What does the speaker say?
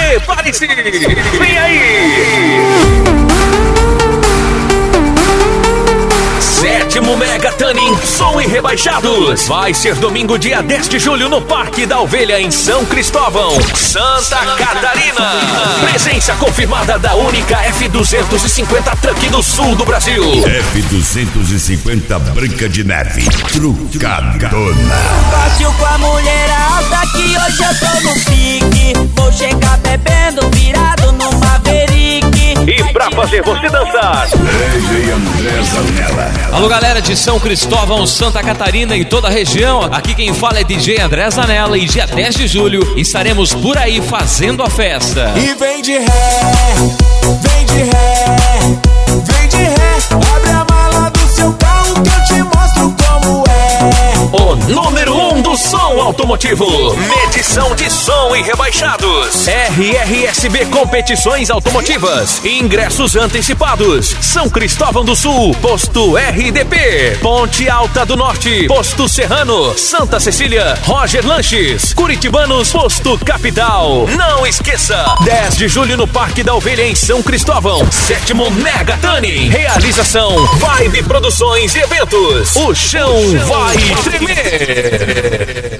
Prepare-se! Vem aí! Sétimo Mega Tanning Som e Rebaixados. Vai ser domingo, dia 10 de julho, no Parque da Ovelha, em São Cristóvão, Santa Catarina. Presença confirmada da única F250 Truck do sul do Brasil. F250 Branca de Neve, trucadona. Partiu com a mulherada que hoje eu tô no pique. Vou chegar bebendo, virado no Maverick. E pra fazer você dançar, DJ André Zanella. Alô, galera de São Cristóvão, Santa Catarina e toda a região. Aqui quem fala é DJ André Zanella e dia 10 de julho estaremos por aí fazendo a festa. E vem de ré, vem de ré, vem de ré. Abre a mala do seu carro que eu te mostro como é. o número 1 do som automotivo. Medição de som e rebaixados. RRSB Competições Automotivas. Ingressos antecipados. São Cristóvão do Sul, Posto RDP. Ponte Alta do Norte, Posto Serrano. Santa Cecília, Roger Lanches. Curitibanos, Posto Capital. Não esqueça, 10 de julho no Parque da Ovelha, em São Cristóvão. Sétimo Mega Tanning. Realização Vibe Produções e Eventos. O chão vai tremer.